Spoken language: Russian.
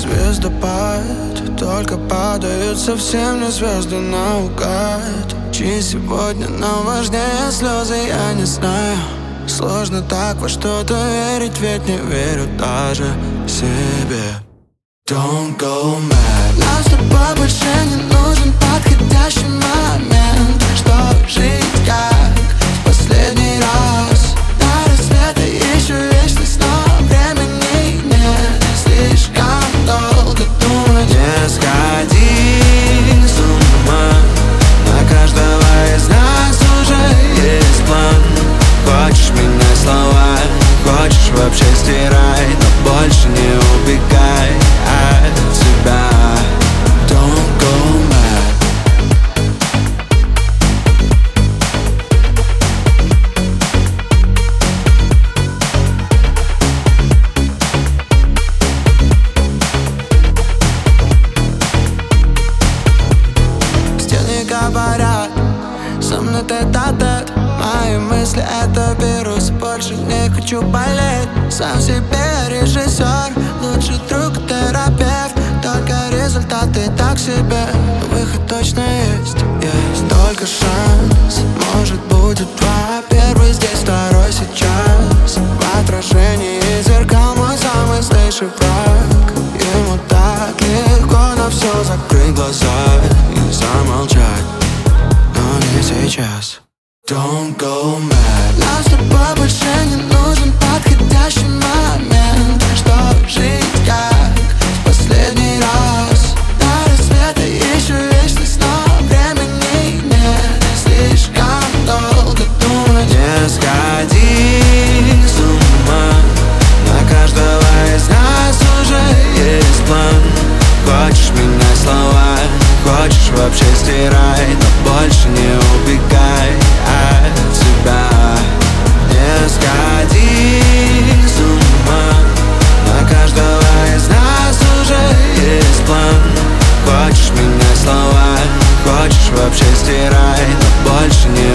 Звездопад, только падают совсем не звезды наугад. Чьи сегодня нам важнее слезы, я не знаю. Сложно так во что-то верить, ведь не верю даже себе. Don't go mad. Нам с тобой больше не нужен подходящий момент, чтобы жить как в последний раз. До рассвета еще вечность, но времени нет. Слишком долго думать. Не сходи с ума, на каждого из нас уже есть план. Хочешь менять слова, хочешь вообще стирай, но больше не убегай от себя. Don't go mad. Стены говорят, со мной тет-а-тет. Мои мысли — это вирус, больше не хочу болеть. Сам себе режиссер, лучший друг, терапевт. Только результаты так себе, но выход точно есть. Только шанс, может будет два. Первый здесь, второй сейчас. В отражении зеркал мой самый злейший враг. Ему так легко на все закрыть глаза и замолчать, но не сейчас. Don't go mad. Нам с тобой больше не нужен подходящий момент, чтобы жить как в последний раз. До рассвета еще вечность, но времени нет. Слишком долго думать. Не сходи с ума, на каждого из нас уже есть план. Хочешь менять слова, хочешь вообще стирай, но больше не убегай от себя. Не сходи с ума, на каждого из нас уже есть план. Хочешь менять слова, хочешь вообще стирай, но больше не